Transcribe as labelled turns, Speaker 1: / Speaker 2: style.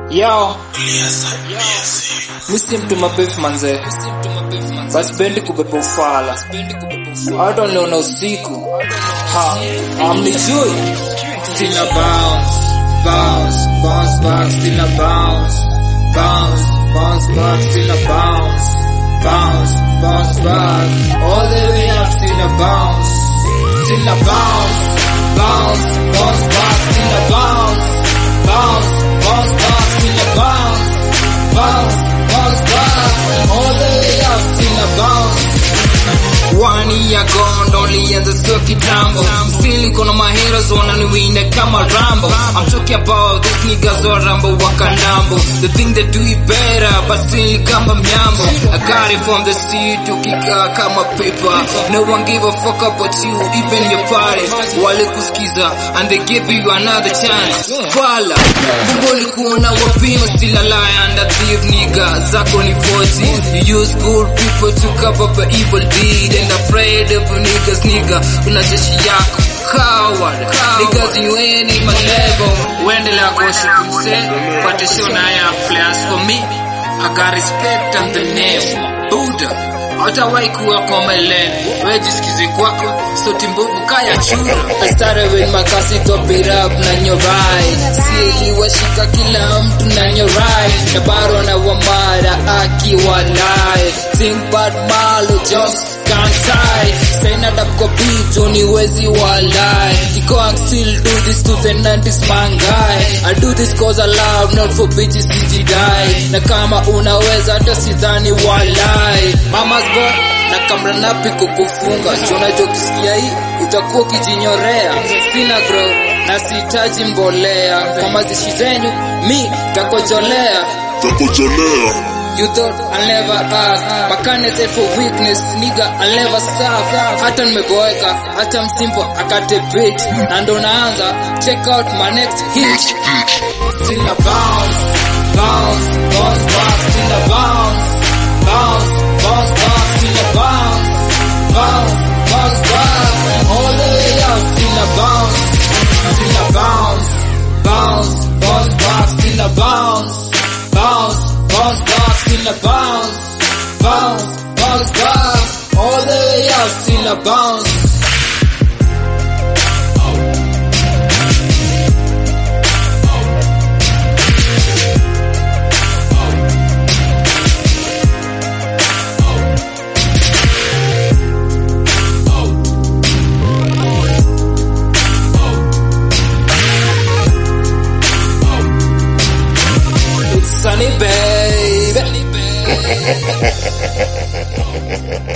Speaker 1: Yo, misi mtu mabefu manze, basi bendi kubeba ufala, hata niona usiku, amnijui. Still a bounce, bounce, bounce back, still a bounce, bounce, bounce back, still a bounce, bounce, bounce back, all the way up, still a bounce, still a bounce, bounce, bounce back, still a bounce, bounce, bounce back, still a bounce, bounce, bounce back, all the way up, still a bounce. 1 year gone, nilianza sio kitambo, still niko na my heroes wananiwinda kama Rambo. I'm talking about these niggas wa Rambo wakanambo, the thing they do it better, but still kama mnyambo. I got it from the street, ukika kama paper, no one give a fuck about you, even your parents. Wale kusikiza, and they give you another chance. Fala, kumbo likuona wapima, still a lie and a thief nigga, zako ni 40. You use good people to cover up an evil deed, and afraid of niggas, nigga, una jeshi yako coward, niggas you ain't in my level. Uendelea gossip mse, pate show na ya players for me, I got respect and the name Buddha. Hatawahi kuwa kwa melene, we jisikize kwako, sauti mbovu kaya chura. I started with my cousin, top it up na nyorai, siliwashika kila mtu na nyorai, na baro na wamara akiwa lie, think bad malo just can't tie, say not up kwa beat, uniwezi walai, Kiko I still do this to the 90s man guy, I do this cause I love, not for bitches sijidai, na kama unaweza hata sidhani walai, mama's boy, na kamera napi kukufunga, chona jokisikia hii, utakuwa kijinyorea, sina grow, na sihitaji mbolea, kwa mazishi zenyu, mi, takojolea. You thought I'll never ask, makane say for weakness, nigga I'll never stop. Hata nimeboeka, hata msimpo akate beat, na ndo naanza, check out my next hit. Still a bounce, bounce, bounce back, still a bounce, bounce, bounce back, still a bounce, bounce, bounce back, all the way up, still a bounce, still a bounce, bounce, bounce back, still a bounce, bounce, bounce back, still a bounce, bounce, bounce back, all the way up, still a bounce. It's Sunny baby.